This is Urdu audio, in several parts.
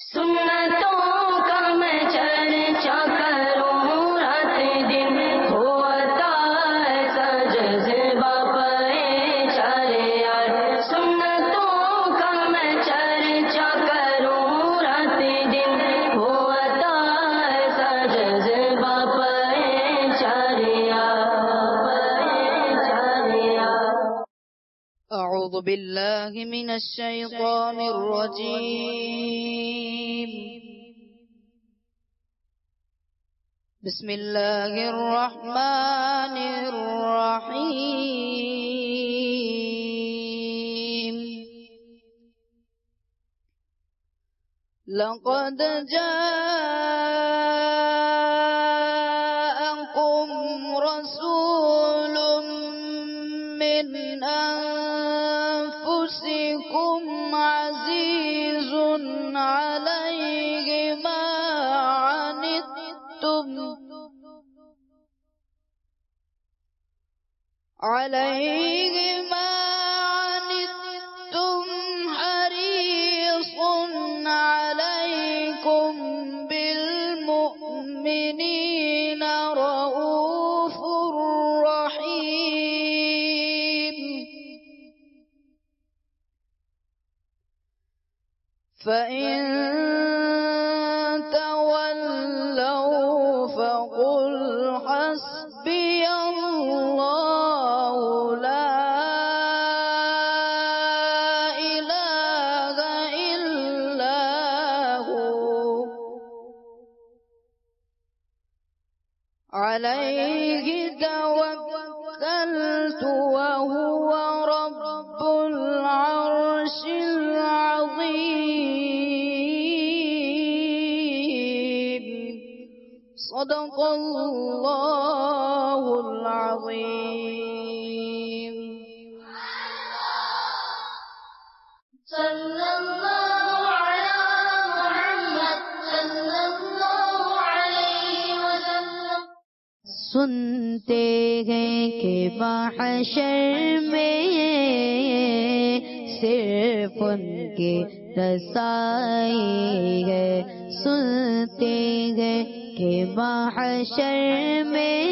سنتوں کا میں چرچا کروں رات دن، ہوتا ایسا جذبہ پریچارے یار۔ سنتوں کا میں چرچا کروں رات دن، ہوتا ایسا جذبہ پریچارے یار۔ اعوذ باللہ من الشیطان الرجیم، بسم اللہ الرحمن الرحیم۔ لقد جاءکم رسول من انفسکم عزیز علیہ ما عنتم حریص علیکم بالمؤمنین رؤوف رحیم۔ فَإِن تَوَلَّوْا فَقُلْ حَسْبِيَ اللَّهُ لَا إِلَٰهَ إِلَّا هُوَ عَلَيْهِ تَوَكَّلْتُ وَهُوَ رَبُّ الْعَرْشِ الْعَظِيمِ۔ صدق اللہ العظیم۔ صلی اللہ علی محمد صلی اللہ علیہ وسلم۔ سنتے ہیں کہ محشر میں صرف ان کی رسائی ہے، سنتے ہیں کہ محشر میں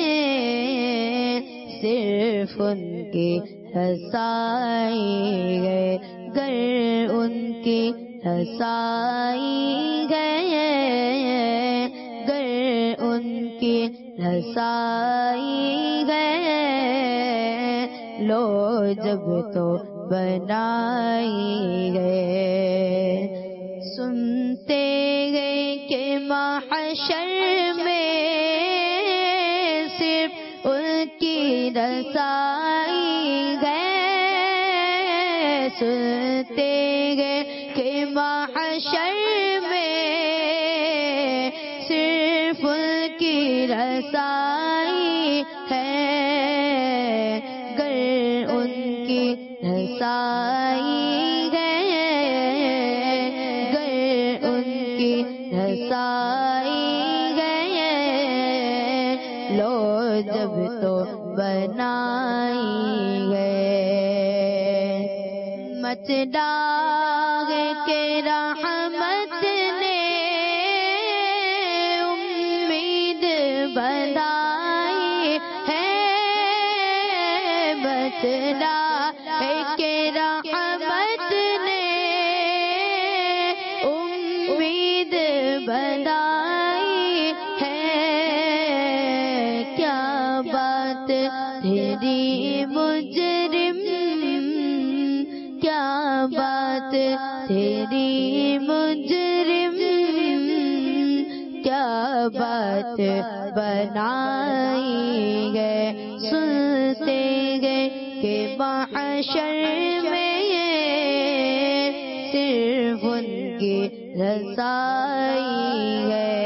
صرف ان کی رسائی ہے، گر ان کی رسائی ہے، گر ان کی رسائی ہے، لو جب تو بنائی گئے۔ سنتے گئے کہ محشر میں صرف ان کی رسائی ہے، سنتے گئے کہ محشر میں صرف ان کی رسائی ہے، گر ان کی رسائی ہے، گر ان کی رسائی ہے، لو جب تو بنائی گئے۔ مت ڈاگ کے رحمت نے امید بندھائی ہے، مت ڈاگ کے رحمت نے امید بندھائی ہے، کیا بات تیری مجرم، کیا بات تیری مجرم، کیا بات بنائی گئے۔ سنتے گئے کہ محشر میں صرف ان کی رسائی ہے،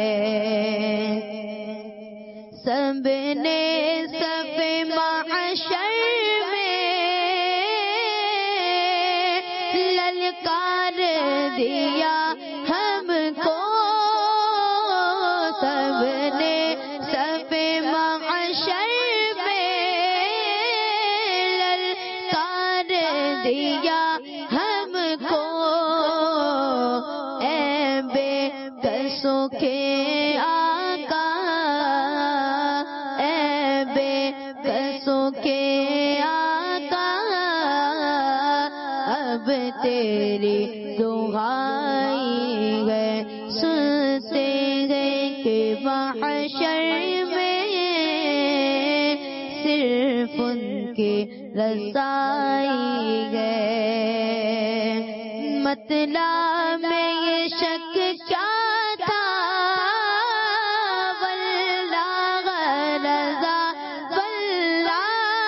سب نے صف محشر میں للکار دیا ہم کو، سب نے صف محشر میں للکار دیا ہم کو، اے بے قصوں کے آقا، اے بے قصوں کے آقا، اب تیری دعائی گئے سنتے گئے کہ محشر میں صرف ان کی رسائی گئے۔ مطلب میں یہ شک کیا تھا، واللہ رضا واللہ،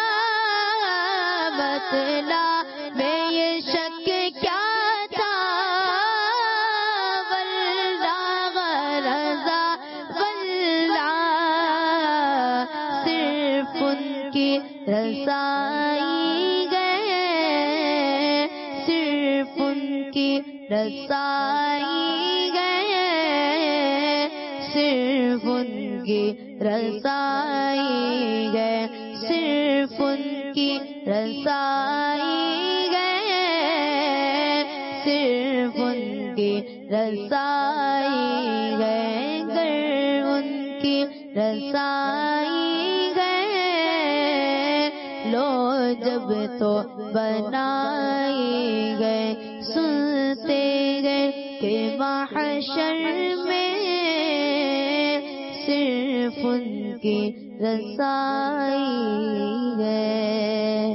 مطلب میں یہ شک کیا تھا، واللہ رضا واللہ، صرف ان کی رسائی گئے، صرف ان کی رسائی گئے، صرف ان کی رسائی گئے، صرف ان کی رسائی گئے، صرف ان کی رسائی گئے، گر ان کی رسائی گئے، لو جب تو بنائی گئے سنتے گئے کہ محشر میں صرف ان کی رسائی گئے۔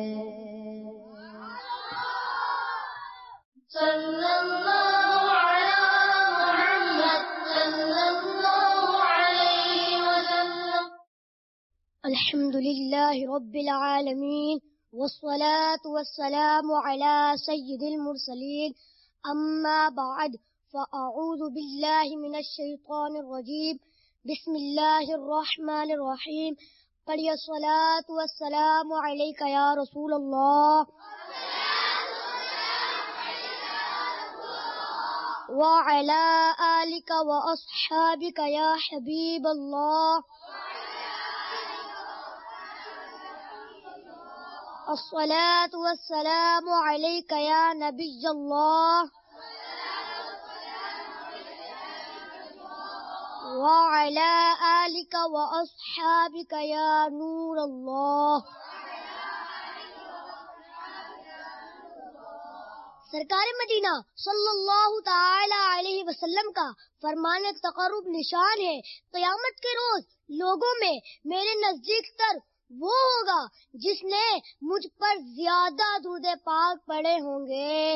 صلی اللہ علی محمد صلی اللہ علیہ وسلم۔ الحمد لله رب العالمين والصلاة والسلام على سيد المرسلين، أما بعد، فأعوذ بالله من الشيطان الرجيم، بسم الله الرحمن الرحيم۔ پڑھیے الصلاة والسلام عليك يا رسول الله وعلى آلك وأصحابك يا حبيب الله۔ الصلاة والسلام عليك يا نبي الله وعلى آلك وأصحابك يا نور الله۔ سرکار مدینہ صلی اللہ تعالی علیہ وسلم کا فرمان تقرب نشان ہے، قیامت کے روز لوگوں میں میرے نزدیک تر وہ ہوگا جس نے مجھ پر زیادہ درود پاک پڑھے ہوں گے۔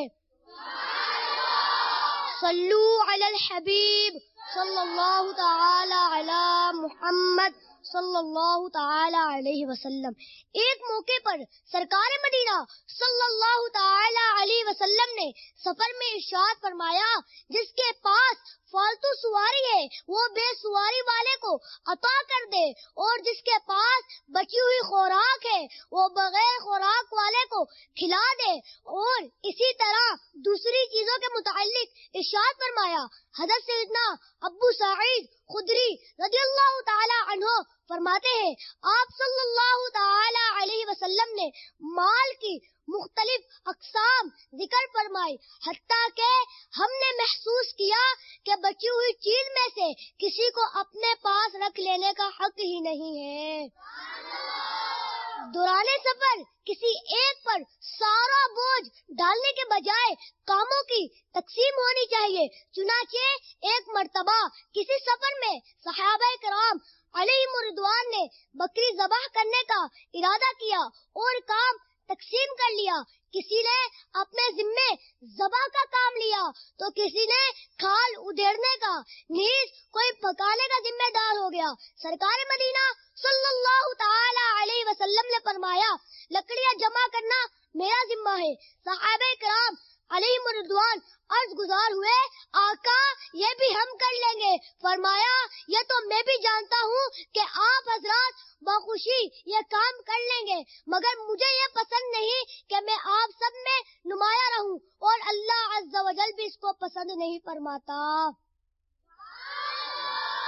صلو علی الحبیب صلی اللہ تعالی علی محمد صلی اللہ تعالی علیہ وسلم۔ ایک موقع پر سرکار مدینہ صلی اللہ تعالی علیہ وسلم نے سفر میں ارشاد فرمایا، جس کے پاس فالتو سواری ہے وہ بے سواری والے کو عطا کر دے، اور جس کے پاس بچی ہوئی خوراک ہے وہ بغیر خوراک والے کو کھلا دے۔ اور اسی طرح دوسری چیزوں کے متعلق ارشاد فرمایا۔ حضرت سیدنا ابو سعید خدری رضی اللہ تعالی عنہ فرماتے ہیں، آپ صلی اللہ تعالی علیہ وسلم نے مال کی مختلف اقسام ذکر فرمائی، حتیٰ کہ ہم نے محسوس کیا کہ بچی ہوئی چیز میں سے کسی کو اپنے پاس رکھ لینے کا حق ہی نہیں ہے۔ دوران سفر کسی ایک پر سارا بوجھ ڈالنے کے بجائے کاموں کی تقسیم ہونی چاہیے۔ چنانچہ ایک مرتبہ کسی سفر میں صحابہ کرام علیہم رضوان نے بکری ذبح کرنے کا ارادہ کیا اور کام تقسیم کر لیا۔ کسی نے اپنے ذمے ذبح کا کام لیا تو کسی نے کھال ادھیڑنے کا، نیز کوئی پکانے کا ذمہ دار ہو گیا۔ سرکار مدینہ صلی اللہ تعالی علیہ وسلم نے فرمایا، لکڑیاں جمع کرنا میرا ذمہ ہے۔ صحابہ کرام علیہم رضوان عرض گزار ہوئے، آقا یہ بھی ہم کر لیں گے۔ فرمایا، یہ تو میں بھی جانتا ہوں کہ آپ حضرات بخوشی یہ کام کر لیں گے، مگر مجھے یہ پسند نہیں کہ میں آپ سب میں نمایاں رہوں، اور اللہ عز و جل بھی اس کو پسند نہیں فرماتا۔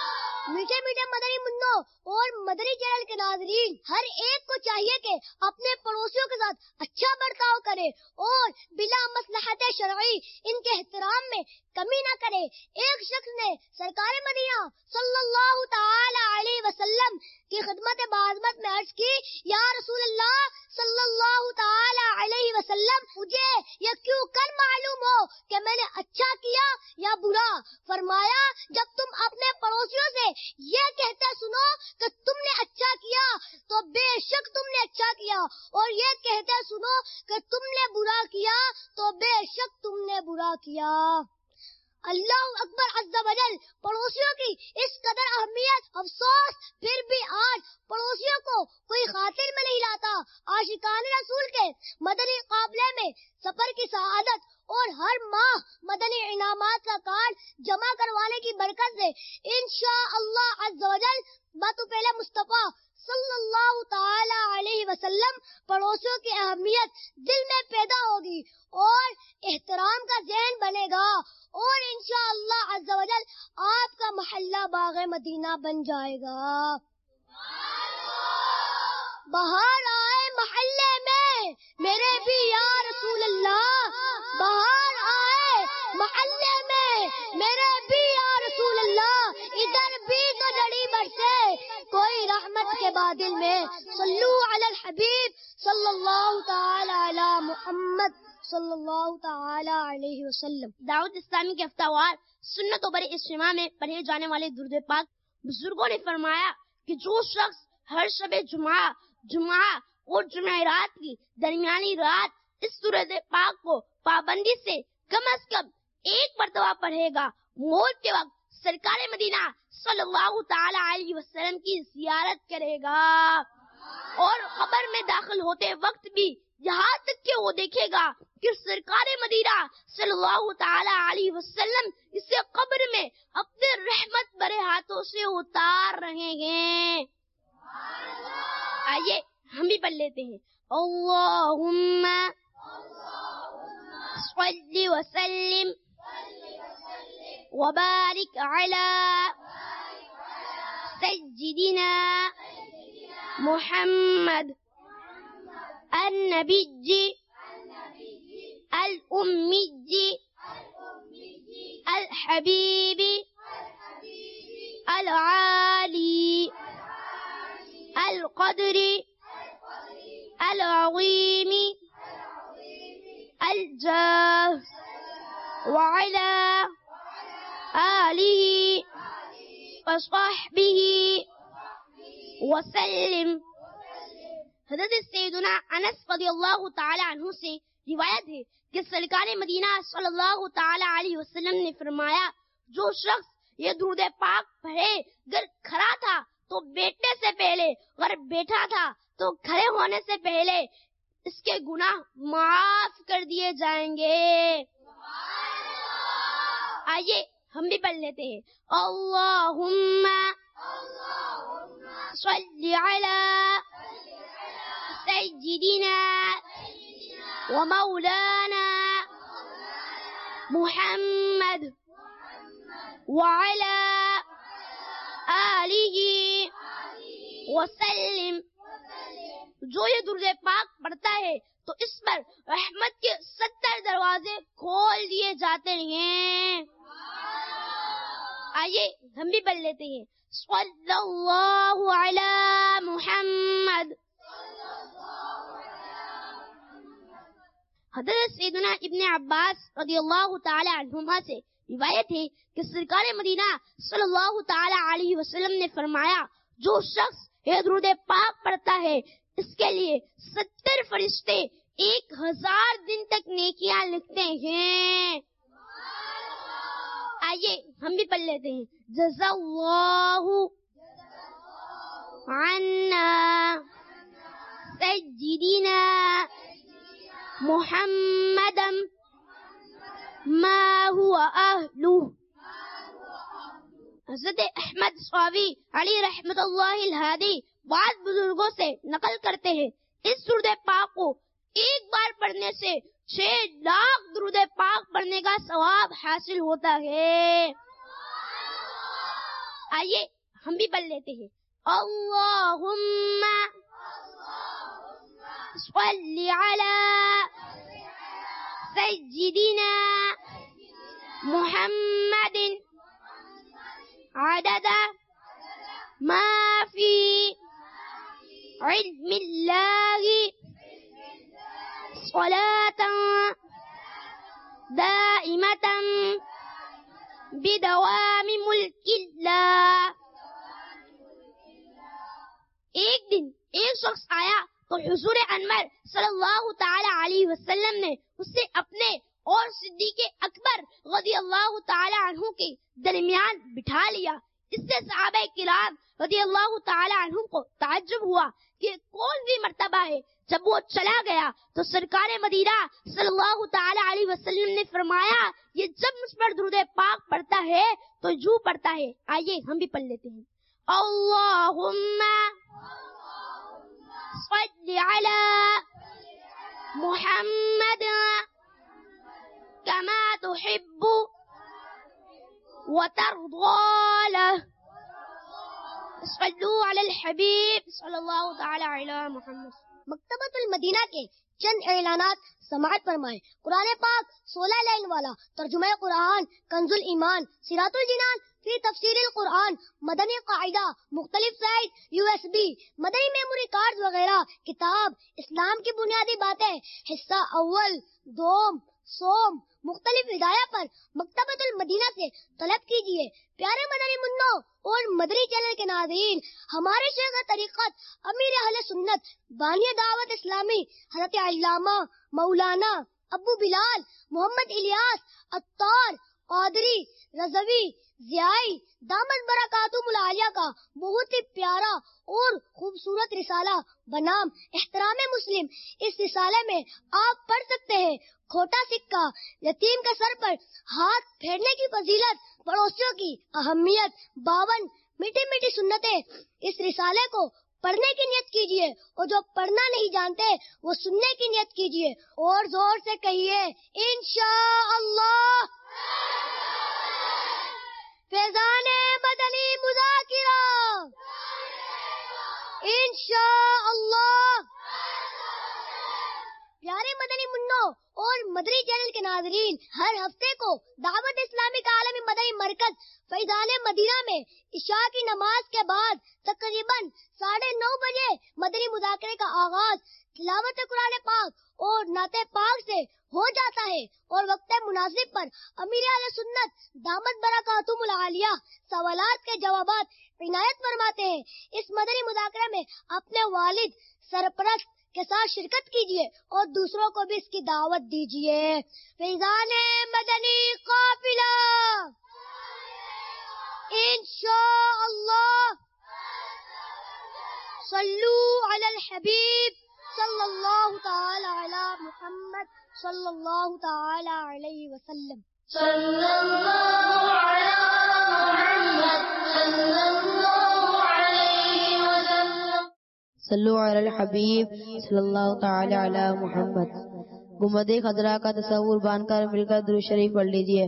میٹھے میٹھے مدنی منوں اور مدنی چینل کے ناظرین، ہر ایک کو چاہیے کہ اپنے پڑوسیوں کے ساتھ اچھا برتاؤ کرے اور بلا مصلحت شرعی ان کے احترام میں کمی نہ کرے۔ ایک شخص نے سرکار مدینہ صلی اللہ تعالی علیہ وسلم کی خدمت بعظمت میں عرض کی، یا رسول اللہ صلی اللہ تعالی علیہ وسلم، مجھے یہ کیوں کر معلوم ہو کہ میں نے اچھا کیا یا برا؟ فرمایا، جب تم اپنے پڑوسیوں سے یہ کہتے سنو کہ تم نے اچھا کیا تو بے شک تم نے اچھا کیا، اور یہ کہتے سنو کہ تم نے برا کیا تو بے شک تم نے برا کیا۔ اللہ اکبر عز و جل، پڑوسیوں کی اس قدر اہمیت، افسوس پھر بھی آج پڑوسیوں کو کوئی خاطر میں نہیں لاتا۔ عاشقان رسول کے مدنی قافلے میں سفر کی سعادت اور ہر ماہ مدنی انعامات کا کارڈ جمع کروانے کی برکت سے انشاءاللہ عز و جل بطفیل مصطفیٰ صلی اللہ تعالی علیہ وسلم پڑوسیوں کی اہمیت دل میں پیدا ہوگی اور احترام کا ذہن بنے گا، اور انشاءاللہ عز و جل آپ کا محلہ باغ مدینہ بن جائے گا۔ بہار آئے محلے میں میرے بھی یا رسول اللہ، بہار آئے محلے میں میرے بھی یا رسول اللہ، ادھر بھی تو جڑی برسے کوئی رحمت کے بادل میں، صلو علی الحبیب صلی اللہ تعالی علی محمد صلی اللہ تعالی علیہ وسلم۔ دعوت اسلامی کے ہفتہ وار سنت و بر اجتماع میں پڑھے جانے والے درود پاک، بزرگوں نے فرمایا کہ جو شخص ہر شب جمعہ اور جمعرات کی درمیانی رات اس درود پاک کو پابندی سے کم از کم ایک مرتبہ پڑھے گا، موت کے وقت سرکار مدینہ صلی اللہ تعالی علیہ وسلم کی زیارت کرے گا، اور قبر میں داخل ہوتے وقت بھی یہاں تک کہ وہ دیکھے گا کہ سرکار مدینہ صلی اللہ تعالی علیہ وسلم اسے قبر میں اپنے رحمت بھرے ہاتھوں سے اتار رہے ہیں۔ آئیے ہم بھی پڑھ لیتے ہیں، اللہم صلی وسلم وبارک علی سیدنا محمد النبی الأمی الحبیب العالی القدر العظیم الجاه وعلى آلہ وصحبہ وسلم۔ حضرت سیدنا انس رضی اللہ تعالی عنہ سے روایت ہے کہ سرکار مدینہ صلی اللہ تعالی علیہ وسلم نے فرمایا، جو شخص یہ درود پاک پڑھے اگر کھڑا تھا تو بیٹھنے سے پہلے، اگر بیٹھا تھا تو کھڑے ہونے سے پہلے اس کے گناہ معاف کر دیے جائیں گے۔ آئیے ہم بھی پڑھ لیتے ہیں، اللہم صلی علی سیدنا ومولانا محمد وعلى آلہ وسلم۔ جو یہ درود پاک پڑھتا ہے تو اس پر رحمت کے 70 دروازے کھول دیے جاتے ہیں۔ آئیے ہم بھی پڑھ لیتے ہیں، صلی اللہ علی محمد۔ حضرت سیدنا ابن عباس رضی اللہ تعالی عنہما سے روایت ہے کہ سرکار مدینہ صلی اللہ تعالی علیہ وسلم نے فرمایا، جو شخص یہ درود پاک پڑھتا ہے اس کے لیے 70 فرشتے 1000 دن تک نیکیاں لکھتے ہیں۔ آئیے ہم بھی پڑھ لیتے ہیں، جزا اللہ عنا سیدنا محمد ما هو اہلہ۔ حضرت احمد صاوی علی رحمت اللہ الہادی بعض بزرگوں سے نقل کرتے ہیں، اس درود پاک کو ایک بار پڑھنے سے 6 لاکھ درود پاک پڑھنے کا ثواب حاصل ہوتا ہے۔ آئیے ہم بھی پڑھ لیتے ہیں. اللہم صلی علی سیدنا محمد عدد ما فی علم اللہ صلاة دائمة بدوام ملک اللہ. ایک دن ایک شخص آیا تو حضور انور صلی اللہ تعالی علیہ وسلم نے اسے اپنے اور صدیق اکبر رضی اللہ تعالی عنہ کے درمیان بٹھا لیا. اس سے صحابہ کرام رضی اللہ تعالی عنہ کو تعجب ہوا کہ کون سی مرتبہ ہے. جب وہ چلا گیا تو سرکار مدینہ صلی اللہ تعالی علیہ وسلم نے فرمایا یہ جب مجھ پر درود پاک پڑھتا ہے تو یوں پڑھتا ہے. آئیے ہم بھی پڑھ لیتے ہیں. اللہم صلی علی محمد کما تحب وترضى له صلوا علی الحبیب صلی اللہ تعالی علی محمد. مکتبۃ المدینہ کے چند اعلانات سماعت فرمائیں. قرآن پاک 16 لائن والا ترجمہ قرآن کنز الایمان صراط الجنان فی تفسیر القرآن مدنی قاعدہ مختلف size USB Madani memory card وغیرہ کتاب اسلام کی بنیادی باتیں حصہ اول دوم سوم مختلف ہدایہ پر مکتبۃ المدینہ سے طلب کیجیے. پیارے مدنی منوں اور مدنی چینل کے ناظرین، ہمارے شیخ طریقت امیر اہل سنت بانی دعوت اسلامی حضرت علامہ مولانا ابو بلال محمد الیاس عطار قادری رضوی ضیائی دامت برکاتہم العالیہ کا بہت ہی پیارا اور خوبصورت رسالہ بنام احترام مسلم. اس رسالے میں آپ پڑھ سکتے ہیں کھوٹا سکہ، یتیم کے سر پر ہاتھ پھیرنے کی فضیلت، پڑوسیوں کی اہمیت، 52 میٹھی میٹھی سنتیں. اس رسالے کو پڑھنے کی نیت کیجیے اور جو پڑھنا نہیں جانتے وہ سننے کی نیت کیجیے اور زور سے کہیے انشاءاللہ. فیضان مدنی مذاکرہ انشاءاللہ. پیارے مدنی منوں اور مدنی چینل کے ناظرین، ہر ہفتے کو دعوت اسلامی کا عالمی مدنی مرکز فیضان مدینہ میں عشاء کی نماز کے بعد تقریباً 9:30 بجے مدنی مذاکرے کا آغاز تلاوت قرآن پاک اور نعت پاک سے ہو جاتا ہے اور وقت مناسب پر امیر اہل سنت دامت برکاتہم العالیہ سوالات کے جوابات عنایت فرماتے ہیں. اس مدنی مذاکرے میں اپنے والد سرپرست کے ساتھ شرکت کیجیے اور دوسروں کو بھی اس کی دعوت دیجیے. فیضان مدنی قافلہ انشاءاللہ. صلو علی الحبیب صلی اللہ تعالی علی محمد صلی اللہ تعالی علیہ وسلم. صلی اللہ علی محمد صلی اللہ علیہ وسلم. صلو علی الحبیب صلی اللہ تعالی علی محمد. گنبد خضرا کا تصور باندھ کر مل کر درود شریف پڑھ لیجیے.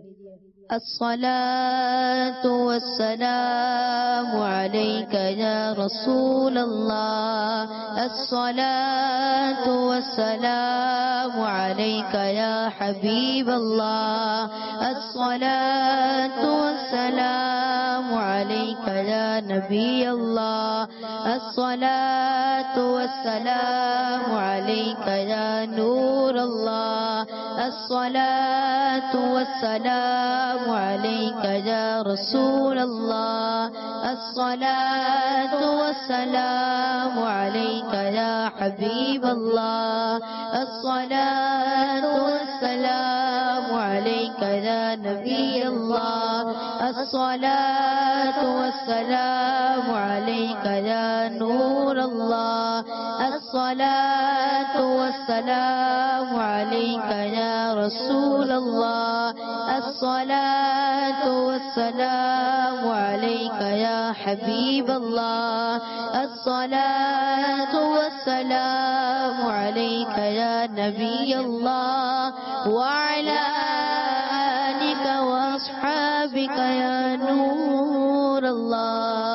الصلاة والسلام عليك يا رسول الله. الصلاة والسلام عليك يا حبيب الله. الصلاة والسلام عليك يا نبي الله. الصلاة والسلام عليك يا نور الله. الصلاة والسلام عليك يا رسول الله. الصلاة والسلام عليك يا حبيب الله. الصلاة والسلام عليك يا نبي الله. الصلاة والسلام عليك يا نور الله. الصلاة والسلام عليك يا رسول الله. الصلاة والسلام عليك يا حبيب الله. الصلاة والسلام عليك يا نبي الله. وعلى آلك وأصحابك يا نور الله.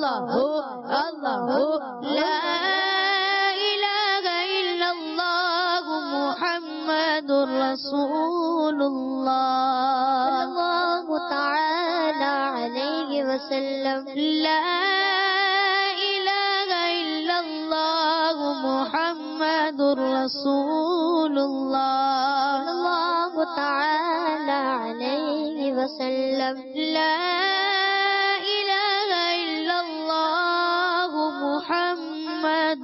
اللہ اللہ لا الہ الا اللہ محمد رسول اللہ اللہ تعالی علیہ وسلم لا الہ الا اللہ محمد رسول اللہ اللہ تعالی علیہ وسلم لا الہ الا اللہ محمد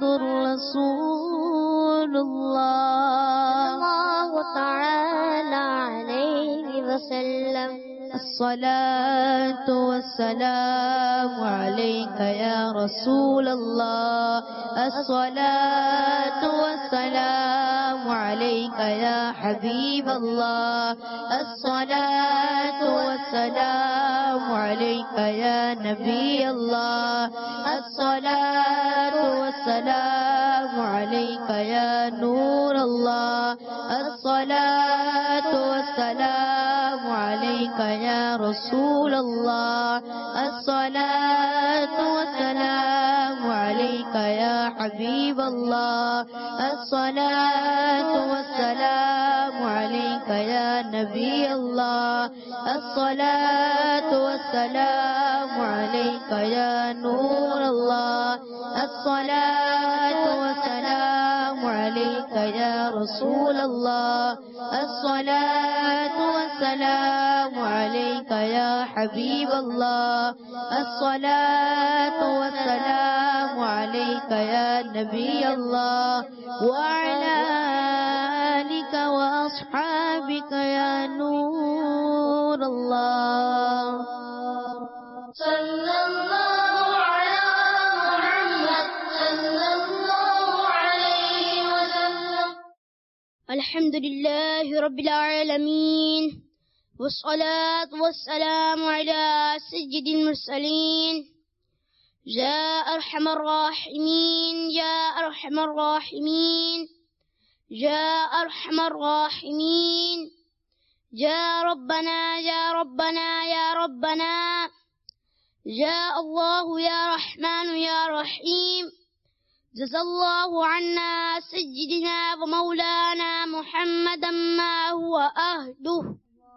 رسول اللہ اللہ تعالی علیہ وسلم الصلاة والسلام عليك يا رسول الله الصلاة والسلام عليك يا حبيب الله الصلاة والسلام عليك يا نبي الله الصلاة والسلام عليك يا نور الله الصلاة والسلام عليك يا رسول الله الصلاة والسلام عليك يا حبيب الله الصلاة والسلام عليك يا نبي الله الصلاة والسلام عليك يا نور الله الصلاة والسلام عليك يا رسول الله الصلاة والسلام عليك يا حبيب الله الصلاة والسلام عليك يا نبي الله وعلى آلك وأصحابك يا نور الله صلى الله على محمد صلى الله عليه وسلم. الحمد لله رب العالمين والصلاة والسلام على سيد المرسلين يا أرحم الراحمين يا أرحم الراحمين يا أرحم الراحمين يا ربنا يا ربنا يا ربنا يا الله يا رحمن يا رحيم جزا الله عنا سيدنا ومولانا محمدا ما هو أهله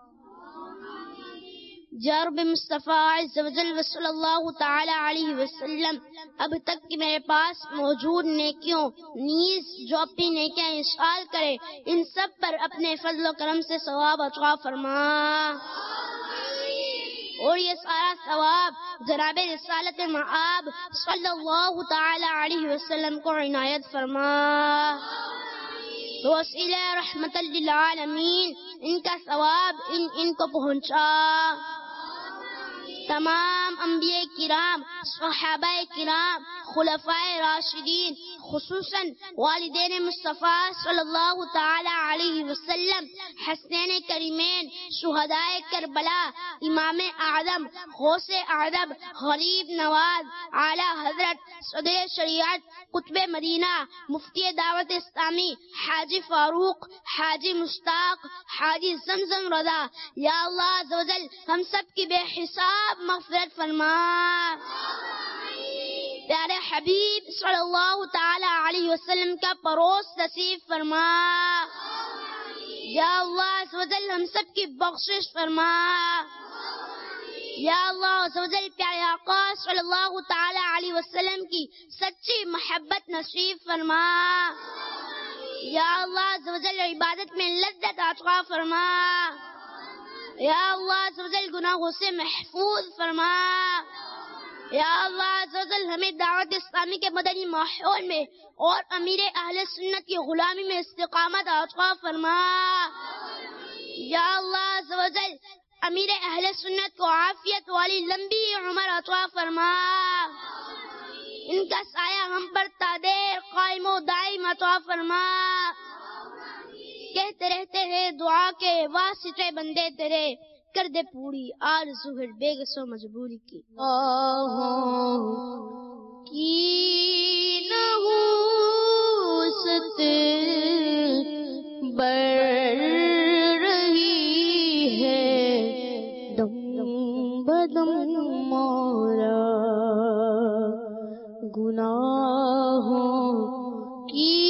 یا رب مصطفیٰ عز و جل و صلی اللہ تعالی علیہ وسلم اب تک کہ میرے پاس موجود نیکیوں نیز جو اپنی نیکیاں اشغال کرے ان سب پر اپنے فضل و کرم سے ثواب عطا فرما اور یہ سارا ثواب جناب رسالت مآب صلی اللہ تعالی علیہ وسلم کو عنایت فرما وسیلہ رحمت للعالمین ان کا ثواب ان کو پہنچا تمام انبیاء کرام صحابہ کرام خلفائے راشدین خصوصاً والدین مصطفیٰ صلی اللہ تعالی علیہ وسلم حسنین کریمین شہدائے کربلا امام اعظم غوث اعظم غریب نواز اعلی حضرت صدر شریعت قطب مدینہ مفتی دعوت اسلامی حاجی فاروق حاجی مشتاق حاجی زمزم رضا یا اللہ عز و جل ہم سب کی بے حساب مغفرت فرما پیارے حبیب صلی اللہ تعالی علیہ وسلم کا پروس نصیب فرما یا اللہ عز و جل ہم سب کی بخشش فرما یا اللہ عز و جل پیارے آقا صلی اللہ تعالی علیہ وسلم کی سچی محبت نصیب فرما یا اللہ عز و جل عبادت میں لذت عطا فرما یا اللہ عز و جل گناہوں سے محفوظ فرما یا اللہ عز و جل ہمیں دعوت اسلامی کے مدنی ماحول میں اور امیر اہل سنت کی غلامی میں استقامت عطا فرما یا اللہ عز و جل امیر اہل سنت کو عافیت والی لمبی عمر عطا فرما ان کا سایہ ہم پر تا دیر قائم و دائم عطا فرما کہتے رہتے ہیں دعا کے واسطے بندے تیرے کر دے پوری آرزو ہے بے گسو مجبوری کی نحوست بڑھ رہی ہے دم بدم مولا گناہوں کی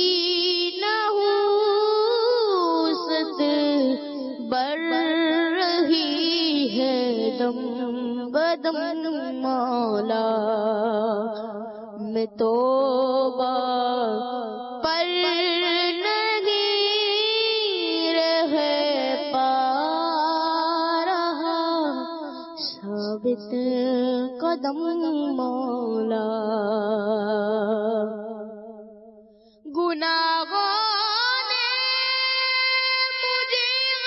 نحوست بڑھ رہی ہے دم بدم مولا، میں توبہ پر نہیں رہ پا رہا ثابت قدم مولا، گناہوں نے مجھے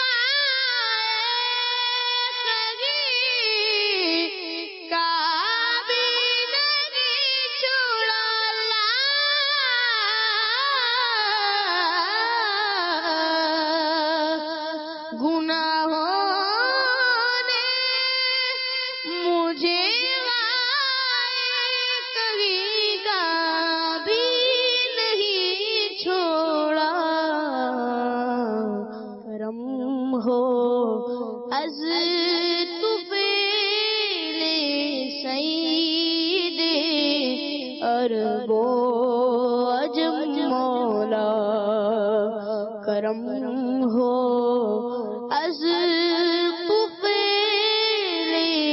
غائب کبھی نہیں چھوڑا، گناہوں نے مجھے ہو از طفیل سید عرب و عجم مولا، کرم ہو از طفیل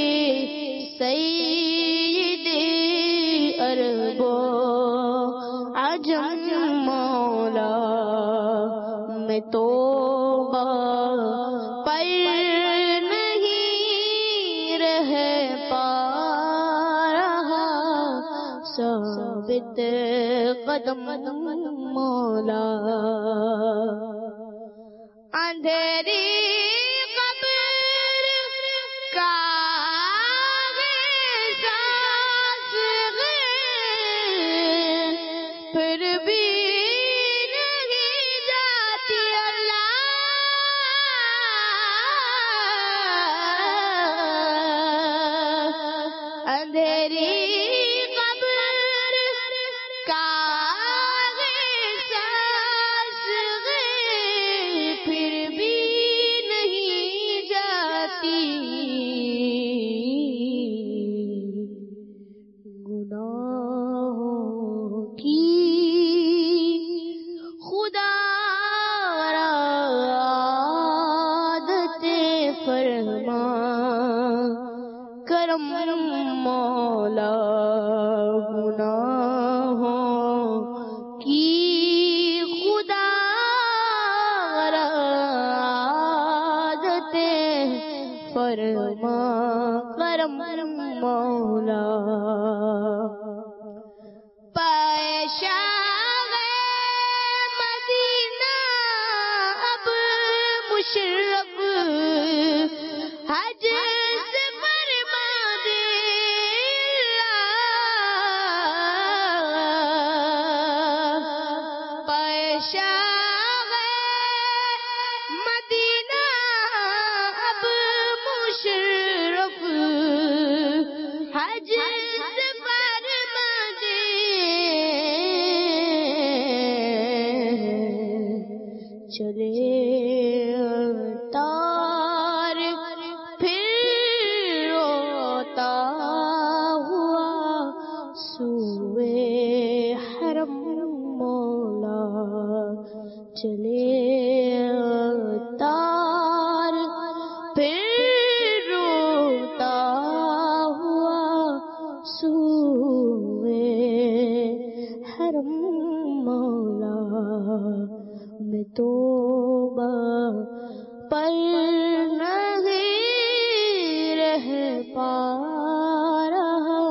سید عرب و عجم مولا، میں توبہ پر نہیں رہ پا رہا ثابت قدم مولا، اندھیری قبر کا احساس ہے پھر بھی اندھیری قبر کا احساس ہے پھر بھی نہیں جاتی، گناہوں کی خدا را عادت فرما کرم مولا، گناہوں کی خدا را عادت فرما کرم مولا، پیشاب مدینہ اب مشرف حج سے فرما دے، پیشاب مدینہ اب مشرف حج سے فرما دے، چلے تار پھر روتا ہوا سوئے حرم مولا، چلے تار پھر روتا ہوا سوئے حرم مولا، میں توبہ پر نہیں رہ پا رہا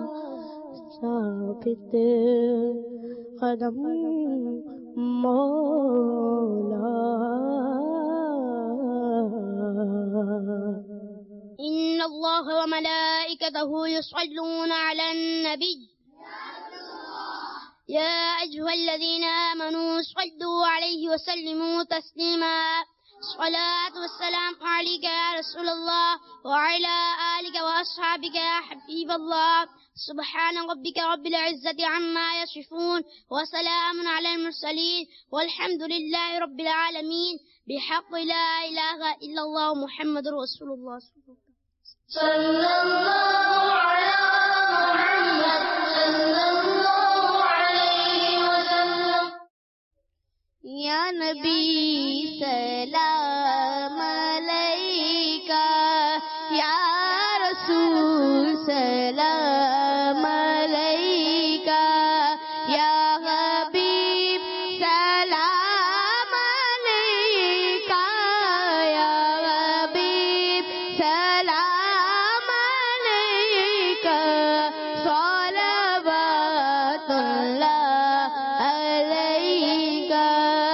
ثابت قدم مولا، إن الله وملائكته يصلون على النبي يا أيها الذين آمنوا صلوا عليه وسلموا تسليما، الصلاة والسلام عليك يا رسول الله وعلى آلك وأصحابك يا حبيب الله، سبحان ربك رب العزة عما يصفون وسلام على المرسلين والحمد لله رب العالمين، بحق لا إله إلا الله محمد رسول الله صلى الله على محمد صلى الله سلام علیکہ یا حبیب سلام علیکہ یا حبیب سلام علیکہ صلوات اللہ علیکہ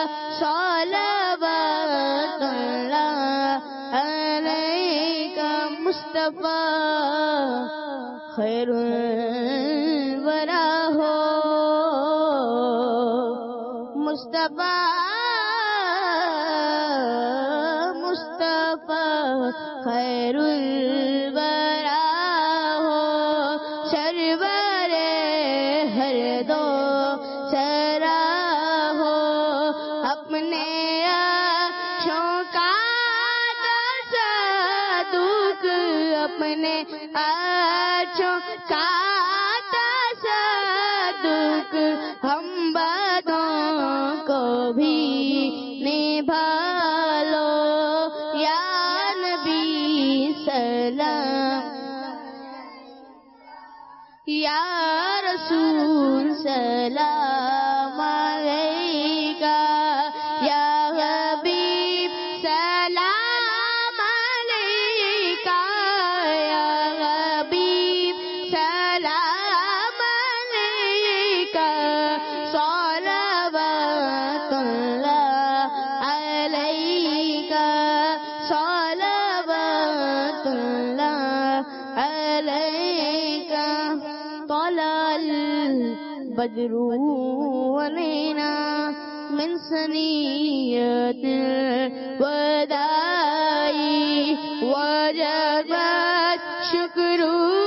صلوات اللہ علیکہ مصطفیٰ خیر الورا ہو مصطفیٰ مصطفیٰ خیر الورا ہو سرور ہر دو سرا ہو اپنے آنکھوں کا تصدق اپنے آنکھوں کا تصدق ہم بدوں کو بھی نبھا لو یا نبی سلام یا رسول سلام علیکہ یا حبیب سلام علیکہ یا حبیب سلام علیکہ صلوات اللہ علیکہ صلوات اللہ علیکہ طلع البدر علينا من ثنيات الوداع وجب الشكر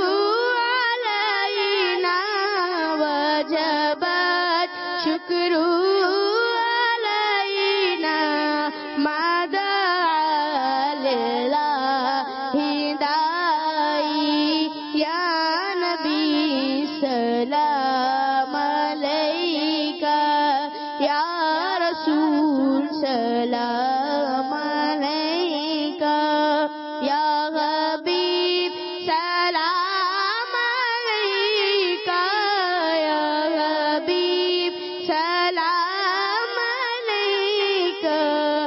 علينا وجب الشكر علينا ما دعا لله داعي يا نبي سلام علیکہ یا رسول سلام علیکہ یا حبیب سلام علیکہ یا حبیب سلام علیکہ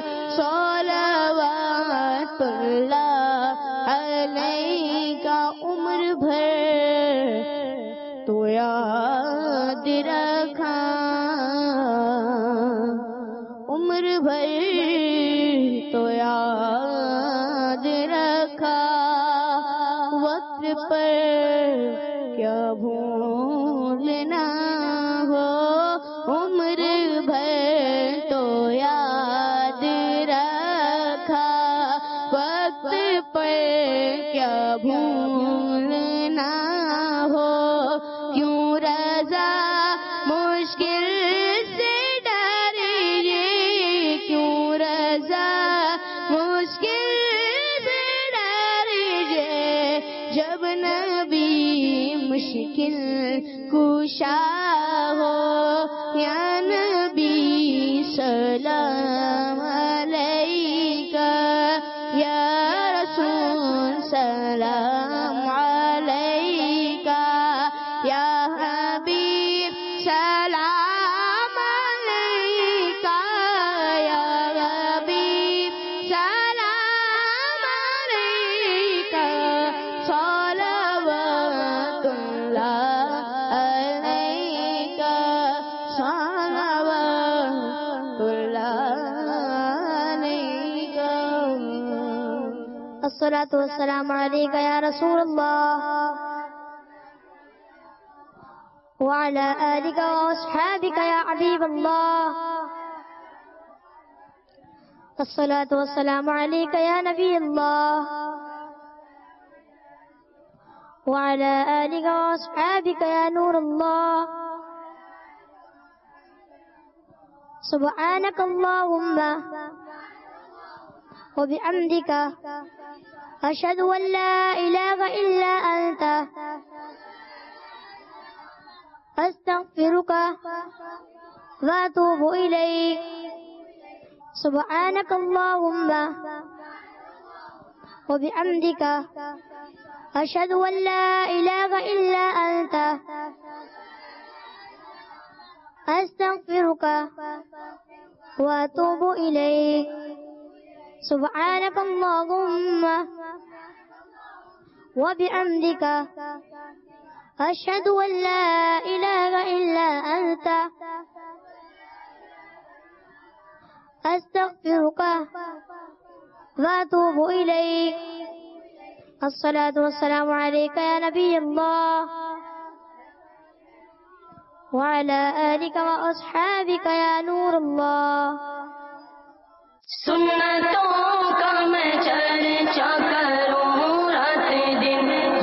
صلوات اللہ علیکہ عمر بھر تو یاد رکھا عمر بھر تو یاد رکھا وقت پر کیا بھولنا ہو عمر بھر تو یاد رکھا وقت پر کیا بھولنا ہو کیوں رضا مشکل سے ڈریے کیوں رضا مشکل سے ڈریے جب نبی مشکل کشا ہو یا نبی سلام علیکہ یا رسول سلام علیکہ یا حبیب سلام علیکہ یا حبیب سلام علیکہ صلوات اللہ علیکہ صلوات اللہ علیکہ الصلاة والسلام عليك يا رسول الله وعلى آلك وأصحابك يا حبيب الله الصلاة والسلام عليك يا نبي الله وعلى آلك وأصحابك يا نور الله سبحانك اللهم وبحمدك أشهد أن لا إله إلا أنت أستغفرك وأتوب إليك سبحانك اللهم وبحمدك أشهد أن لا إله إلا أنت أستغفرك وأتوب إليك سبحانك اللهم وبحمدك أشهد أن لا إله إلا أنت أستغفرك وأتوب إليك الصلاة والسلام عليك يا نبي الله وعلى آلك وأصحابك يا نور الله. سنتوں کا میں چرچا کروں رات دن